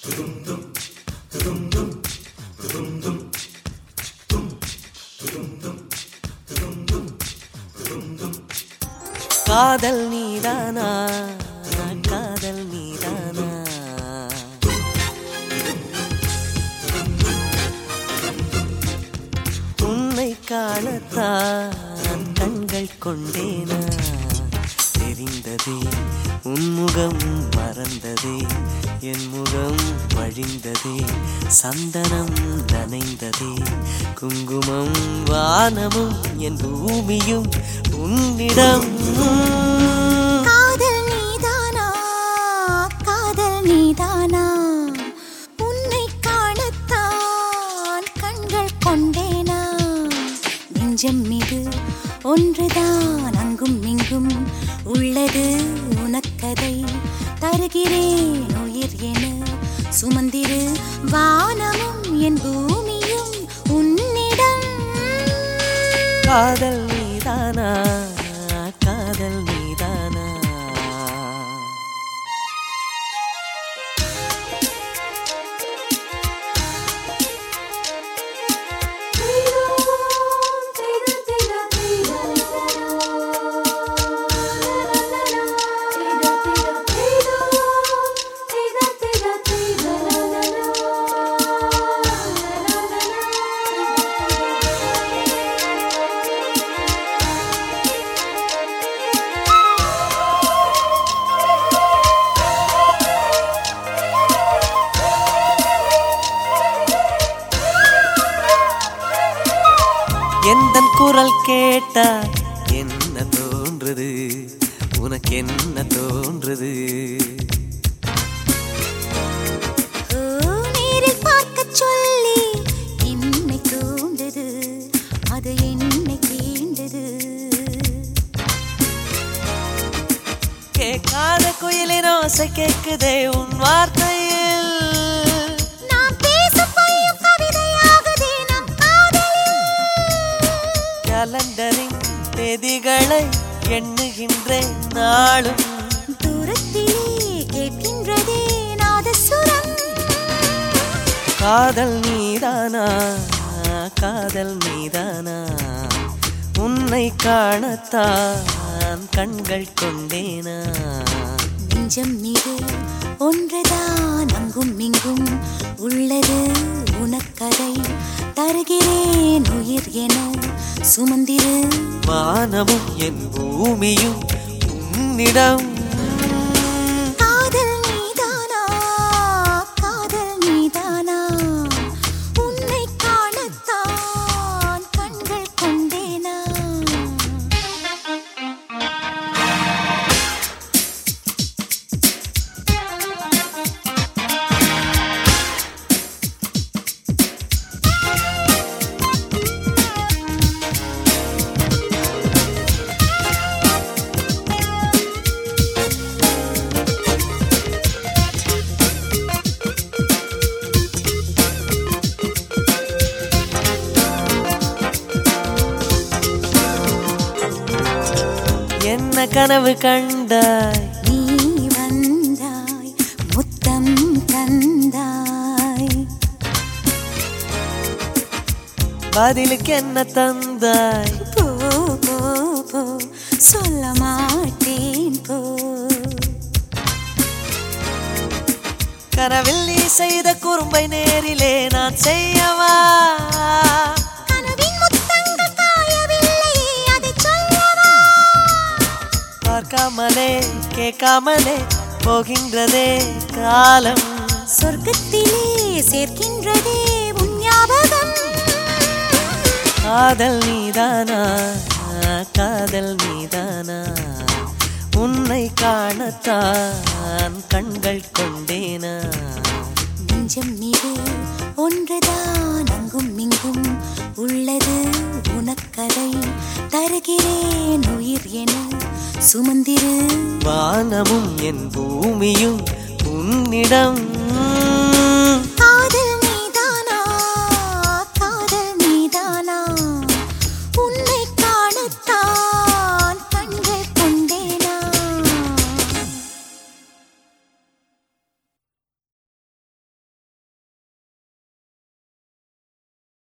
காதல் நீதானா காதல் நீதானா உன்னை காணத்தான் கண்கள் கொண்டேனா தெரிந்ததே உன்முகம் மறந்ததே என் முகம் வழிந்ததே சந்தனம் நனைந்ததே குங்குமம் வானமும் என் பூமியும் உன்னிடம் காதல் நீதானா காதல் நீதானா உன்னை காணத்தான் கண்கள் கொண்டேனா நெஞ்சம் மீது ஒன்றுதான் அங்கும் இங்கும் உள்ளது உனக்கதை தருகிறேன் உயிர் என சுமந்திரு வானமும் என் பூமியும் உன்னிடம் காதல் நீதானா காதல் நீதானா எந்தன் குரல் கேட்டா என்ன தோன்றுது உனக்கு என்ன தோன்றுது நேரில் பார்க்க சொல்லி என்னை தூண்டது அது என்னை தீண்டது கேட்காத குயிலின் ஓசை கேட்குதே உன் வார்த்தையில் நாம் பேசும் பையும் கவிதையாகுதே நம் காதலில் கலண்டரின் தேதிகளை எண்ணுகின்றேன் நாளும் தூரத்திலே கேட்கின்றதே நாதசுரம் காதல் நீதானா காதல் நீதானா உன்னை காணத்தான் கண்கள் கொண்டேனா நெஞ்சம் மீது ஒன்றுதான் அங்கும் இங்கும் உள்ளது உனக்கதை தருகிறேன் உயிர் என சுமந்திரு வானமும் என் பூமியும் உன்னிடம் காதல் நீதானா காதல் நீதானா உன்னை காணத்தான் கண்கள் கொண்டேனா என்ன கனவு கண்டாய் நீ வந்தாய் முத்தம் தந்தாய் பதிலுக்கு என்ன தந்தாய் போ போ போ சொல்ல மாட்டேன் போ கனவில் நீ செய்த குறும்பை நேரிலே நான் செய்யவா கனவின் முத்தங்கள் காயவில்லையே அதை சொல்லவா பார்க்காமலே கேட்காமலே போகின்றதே காலம் சொர்க்கத்திலே சேர்க்கின்றதே உன் ஞாபகம் காதல் நீதானா காதல் நீதானா உன்னை காணத்தான் கண்கள் கொண்டேனா நெஞ்சம் மீது ஒன்றுதான் அங்கும் இங்கும் உள்ளது உனக்கதை தருகிறேன் உயிர் என சுமந்திரு வானமும் என் பூமியும் உன்னிடம்